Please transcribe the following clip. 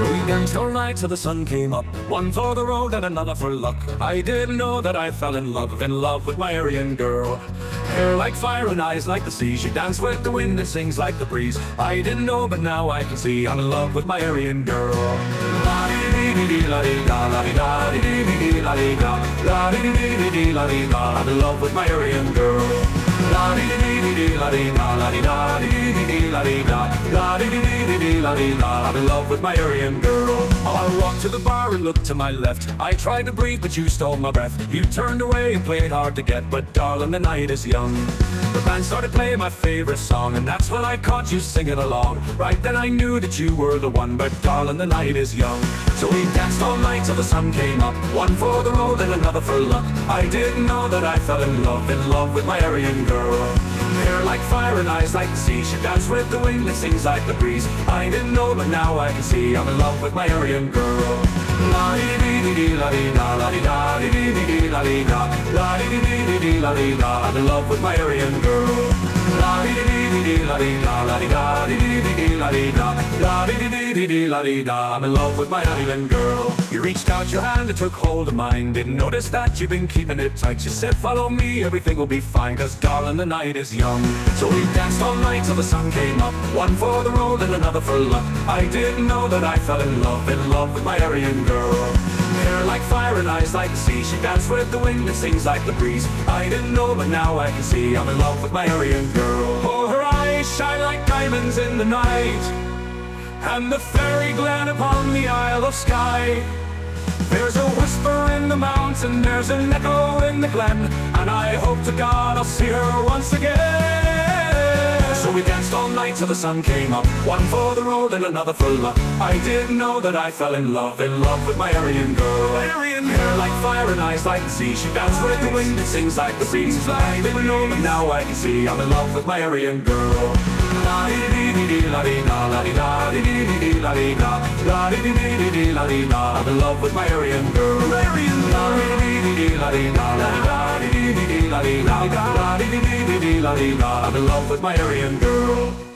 So we danced all night till the sun came up, one for the road and another for luck. I didn't know that I fell in love with my Aryan girl. Hair like fire and eyes like the sea, she danced with the wind and sings like the breeze. I didn't know, but now I can see, I'm in love with my Aryan girl. La-di-di-di-di-la-di-da, la-di-da-di-di-di-la-di-da, la-di-di-di-di-la-di-da, I'm in love with my Aryan girl. La-di-di-di-di-la-di-da, la-di-da-di-di-di-la-di-da, la-di-di-di-di-la-di-da, I'm in love with my Aryan girl. I walked to the bar and looked to my left. I tried to breathe, but you stole my breath. You turned away and played hard to get, but darling, the night is young. The band started playing my favorite song, and that's when I caught you singing along. Right then I knew that you were the one, but darling, the night is young. So we danced all night till the sun came up, one for the road and another for luck. I didn't know that I fell in love with my Aryan girl. Hair like fire and eyes like the sea, she danced with the wind and sings like the breeze. I didn't know, but now I can see, I'm in love with my Aryan girl. La-di-di-di-di-la-di-da, la-di-da-di-di-di-la-di-da, la-di-di-di-di-la-di-da, I'm in love with my Aryan girl. La-di-di-di-di-la-di-da, la-di-da-di-di-di-la-di-da, la-di-di-di-di-la-di-da, I'm in love with my Aryan girl. You reached out your hand and took hold of mine. Didn't notice that you've been keeping it tight. You said follow me, everything will be fine, cause darling, the night is young. So we danced all night till the sun came up, one for the road and another for luck. I didn't know that I fell in love with my Aryan girl. Hair like fire and eyes like the sea, she danced with the wind and sings like the breeze. I didn't know, but now I can see, I'm in love with my Aryan girl. Oh, her eyes shine like diamonds in the night, and the fairy glen upon the Isle of Skye. There's a whisper in the mountain, there's an echo in the glen, and I hope to God I'll see her once again. So we danced all night till the sun came up, one for the road and another for luck. I didn't know that I fell in love with my Aryan girl. Aryan hair like fire and eyes like the sea, she danced with the wind and sings like the breeze. I didn't know, but now I can see, I'm in love with my Aryan girl. La-di-di-di-di-la-di-da, la-di-da-di-di-di-la-di-da, la-di-di-di-di-la-di-da, I'm in love with my Aryan girl. La-di-di-di-di-la-di-da, la-di-da-di-di-di-la-di-da, la-di-di-di-di-la-di-da, I'm in love with my Aryan girl.